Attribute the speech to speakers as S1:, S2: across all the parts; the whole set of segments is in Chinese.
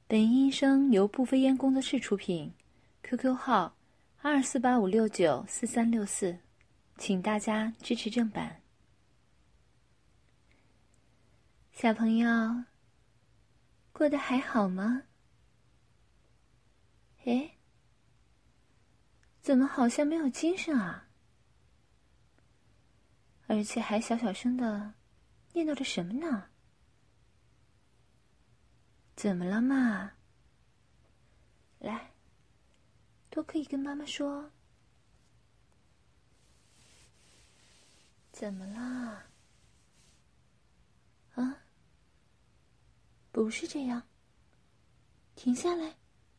S1: 本音声由不飞烟工作室出品 ，QQ 号2485694364，请大家支持正版。小朋友，过得还好吗？诶，怎么好像没有精神啊？而且还小小声的念叨着什么呢？怎么了嘛？来，都可以跟妈妈说。怎么啦？啊？不是这样。停下来。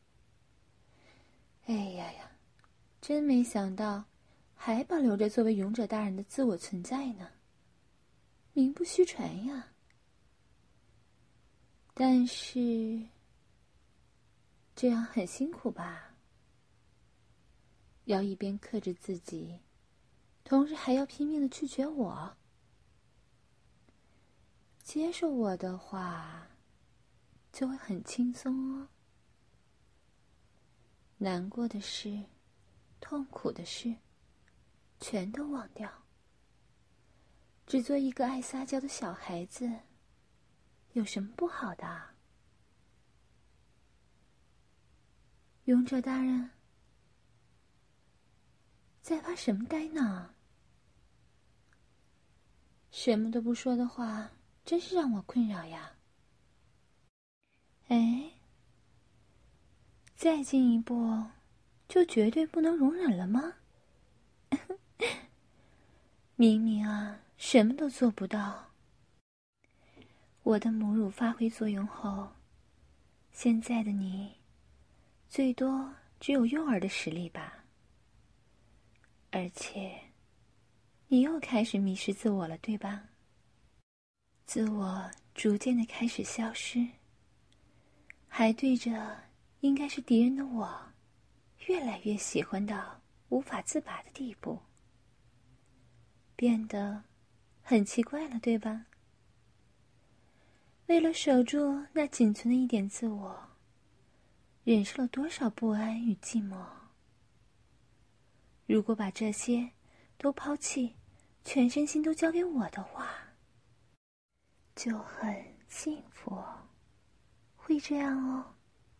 S1: 哎呀呀，真没想到，还保留着作为勇者大人的自我存在呢。名不虚传呀。但是，这样很辛苦吧？要一边克制自己，同时还要拼命的拒绝我。接受我的话，就会很轻松哦。难过的事，痛苦的事，全都忘掉。只做一个爱撒娇的小孩子，有什么不好的？勇者大人，在发什么呆呢？什么都不说的话，真是让我困扰呀。哎，再进一步，就绝对不能容忍了吗？明明啊，什么都做不到。我的母乳发挥作用后，现在的你，最多只有幼儿的实力吧。而且，你又开始迷失自我了，对吧？自我逐渐的开始消失，还对着应该是敌人的我，越来越喜欢到无法自拔的地步，变得很奇怪了，对吧？为了守住那仅存的一点自我，忍受了多少不安与寂寞。如果把这些都抛弃，全身心都交给我的话，就很幸福，会这样哦。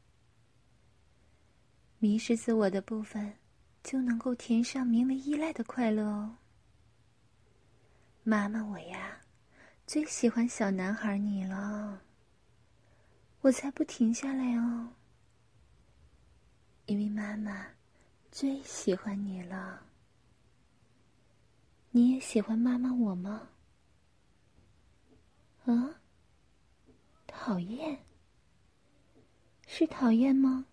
S1: 迷失自我的部分，就能够填上名为依赖的快乐哦。妈妈我呀，最喜欢小男孩你了，我才不停下来哦。因为妈妈最喜欢你了。你也喜欢妈妈我吗？啊？讨厌？是讨厌吗？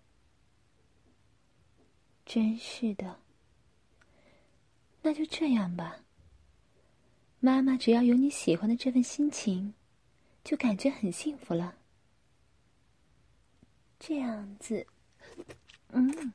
S1: 真是的。那就这样吧。妈妈只要有你喜欢的这份心情，就感觉很幸福了。这样子，嗯。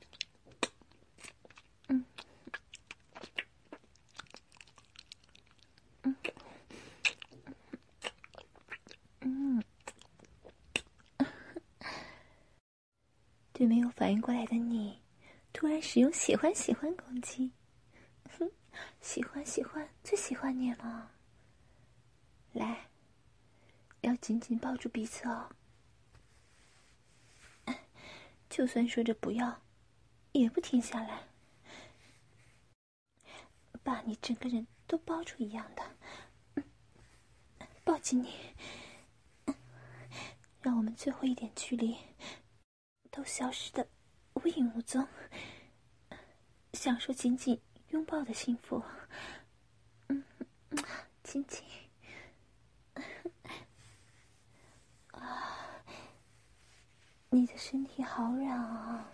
S1: 对没有反应过来的你，突然使用喜欢攻击。哼，喜欢，最喜欢你了。来，要紧紧抱住彼此哦。就算说着不要，也不停下来，把你整个人都包住一样的。抱紧你，让我们最后一点距离都消失的无影无踪，享受紧紧拥抱的幸福。亲亲。你的身体好软啊。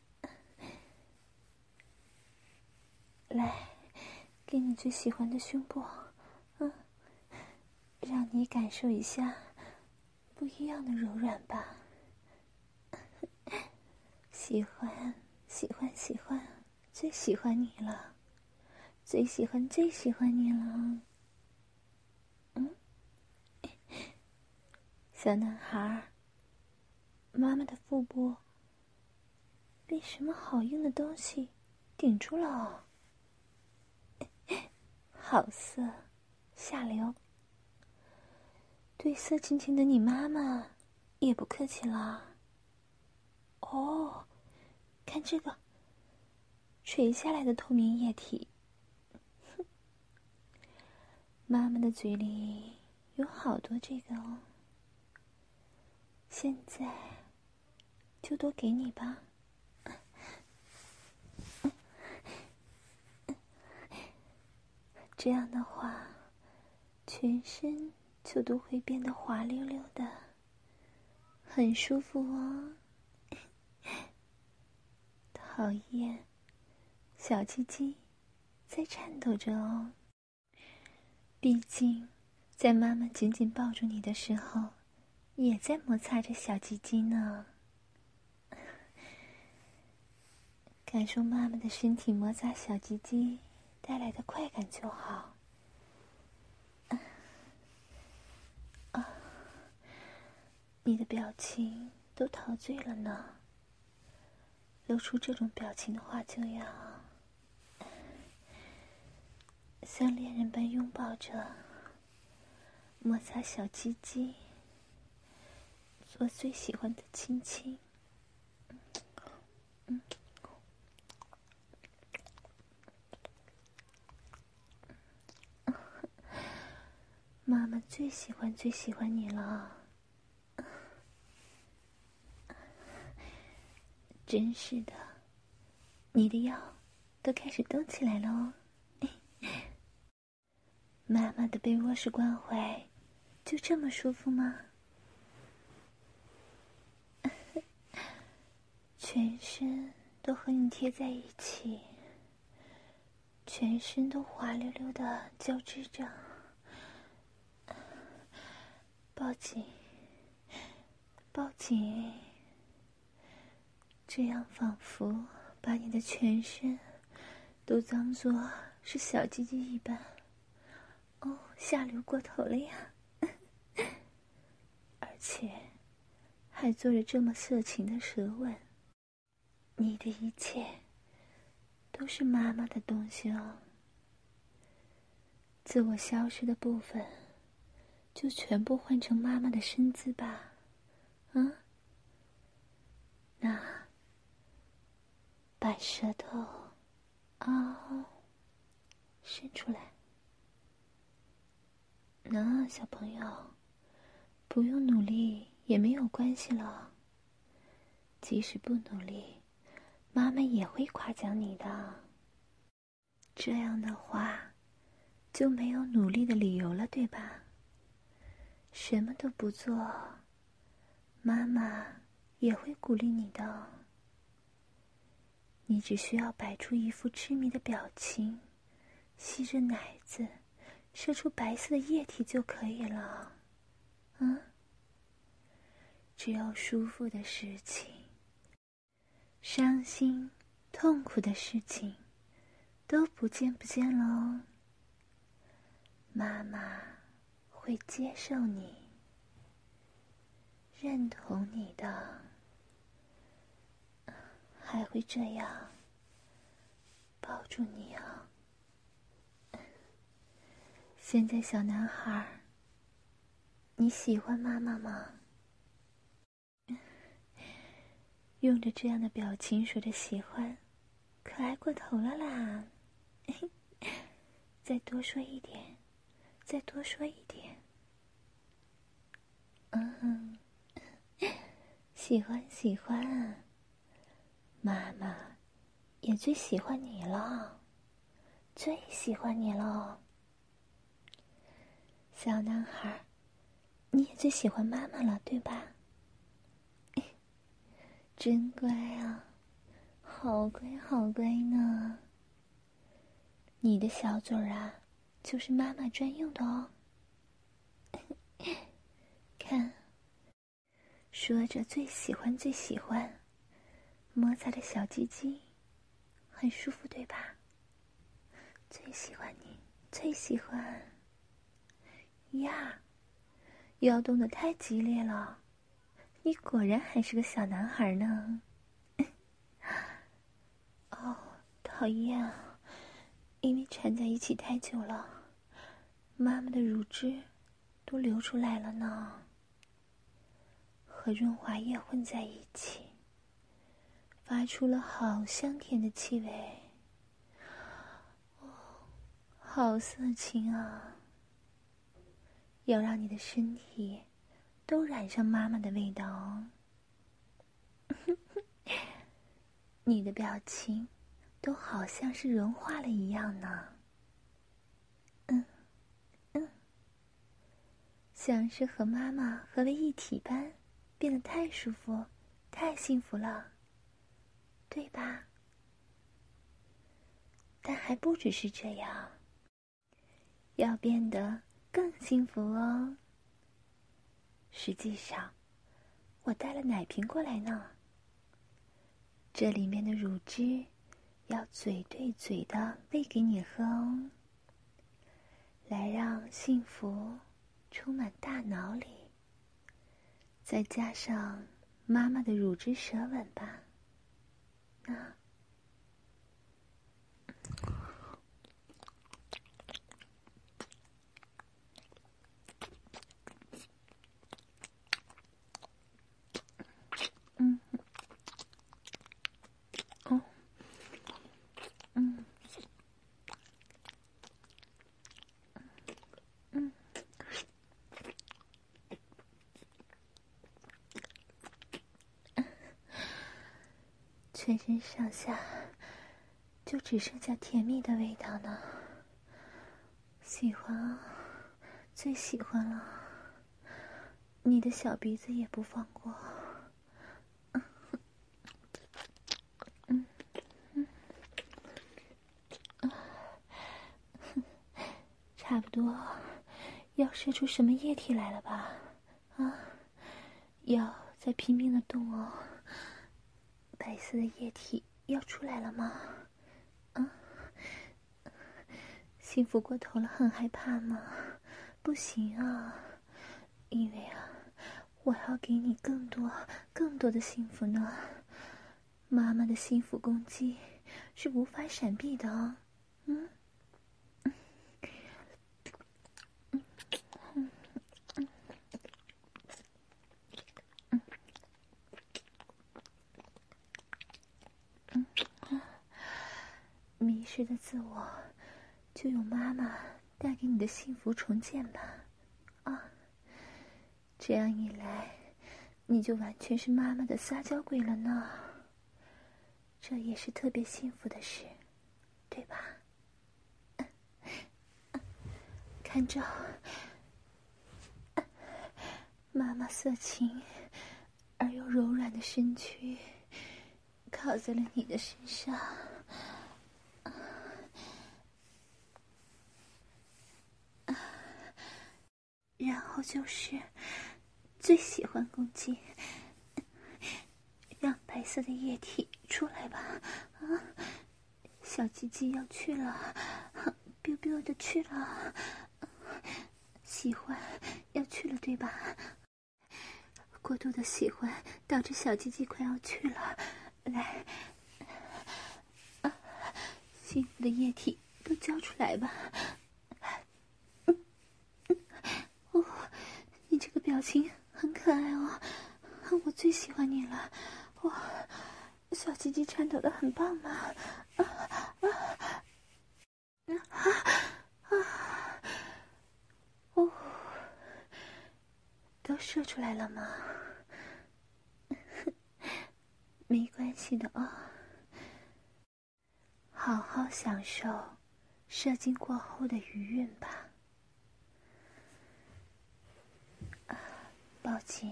S1: 来，给你最喜欢的胸部，让你感受一下不一样的柔软吧。喜欢，最喜欢你了，最喜欢你了。小男孩， 妈妈的腹部被什么好硬的东西顶住了。好色，下流。对色情情的你妈妈也不客气了。哦，看这个垂下来的透明液体。妈妈的嘴里有好多这个哦。现在就多给你吧。这样的话，全身就都会变得滑溜溜的，很舒服哦。讨厌，小鸡鸡在颤抖着哦。毕竟，在妈妈紧紧抱住你的时候，也在摩擦着小鸡鸡呢。感受妈妈的身体摩擦小鸡鸡带来的快感就好。你的表情都陶醉了呢。露出这种表情的话，就要像恋人般拥抱着，摩擦小鸡鸡，做最喜欢的亲亲。妈妈最喜欢你了。真是的，你的腰都开始动起来了哦。妈妈的被窝式关怀就这么舒服吗？全身都和你贴在一起，全身都滑溜溜的交织着，抱紧，抱紧，这样仿佛把你的全身都当作是小鸡鸡一般。哦，下流过头了呀！而且还做着这么色情的舌吻。你的一切都是妈妈的东西哦。自我消失的部分就全部换成妈妈的身姿吧。那把舌头伸出来。那小朋友不用努力也没有关系了，即使不努力，妈妈也会夸奖你的。这样的话就没有努力的理由了，对吧？什么都不做，妈妈也会鼓励你的。你只需要摆出一副痴迷的表情，吸着奶子，射出白色的液体就可以了。只要舒服的事情，伤心痛苦的事情都不见了。妈妈会接受你，认同你的，还会这样抱住你啊。现在小男孩，你喜欢妈妈吗？用着这样的表情说着喜欢，可爱过头了啦。再多说一点，再多说一点。喜欢，妈妈也最喜欢你了，最喜欢你了。小男孩，你也最喜欢妈妈了，对吧？真乖啊，好乖好乖呢。你的小嘴儿啊，就是妈妈专用的哦。看，说着最喜欢，摩擦着小鸡鸡，很舒服，对吧？最喜欢你，最喜欢呀！要动得太激烈了， 你果然还是个小男孩呢。哦，讨厌啊！因为缠在一起太久了，妈妈的乳汁都流出来了呢，和润滑液混在一起，发出了好香甜的气味。哦，好色情啊！要让你的身体都染上妈妈的味道哦。你的表情都好像是融化了一样呢。像是和妈妈合为一体般，变得太舒服，太幸福了，对吧？但还不只是这样，要变得更幸福哦。实际上，我带了奶瓶过来呢。这里面的乳汁要嘴对嘴的喂给你喝哦，来让幸福充满大脑里。再加上妈妈的乳汁舌吻吧，啊。全身上下就只剩下甜蜜的味道呢。喜欢啊，最喜欢了。你的小鼻子也不放过。差不多要射出什么液体来了吧？啊，要再拼命的动哦。白色的液体要出来了吗？啊，幸福过头了，很害怕吗？不行啊，因为啊，我还要给你更多、更多的幸福呢。妈妈的幸福攻击是无法闪避的哦。迷失的自我，就由妈妈带给你的幸福重建吧。啊，这样一来，你就完全是妈妈的撒娇鬼了呢。这也是特别幸福的事，对吧？看着妈妈色情而又柔软的身躯靠在了你的身上，然后就是最喜欢攻击，让白色的液体出来吧。啊，小鸡鸡要去了，biu biu 的去了，喜欢要去了，对吧？过度的喜欢导致小鸡鸡快要去了，来，幸福的液体都交出来吧。哦，你这个表情很可爱哦，我最喜欢你了。哇，小鸡鸡颤抖的很棒嘛。哦，都射出来了吗？没关系的哦，好好享受射精过后的余韵吧。抱紧，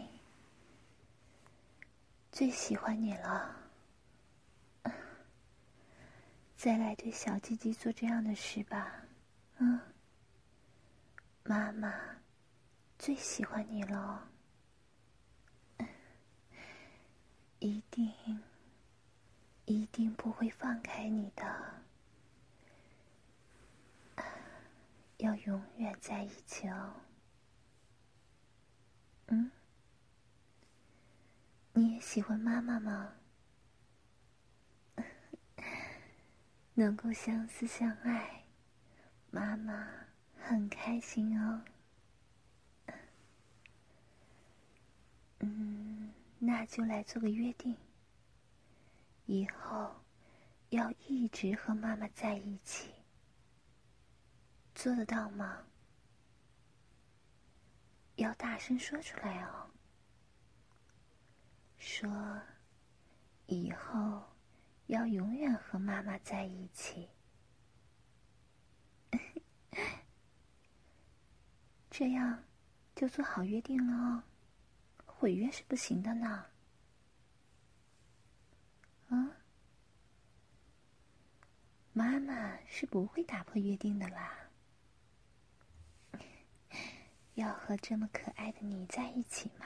S1: 最喜欢你了。再来对小鸡鸡做这样的事吧。妈妈最喜欢你了。一定不会放开你的，要永远在一起哦。 你也喜欢妈妈吗？能够相思相爱，妈妈很开心哦。那就来做个约定，以后要一直和妈妈在一起，做得到吗？要大声说出来哦。说，以后要永远和妈妈在一起。这样就做好约定了哦，毁约是不行的呢。妈妈是不会打破约定的啦。要和这么可爱的你在一起嘛？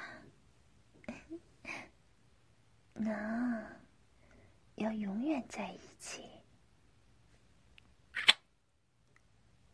S1: 那要永远在一起。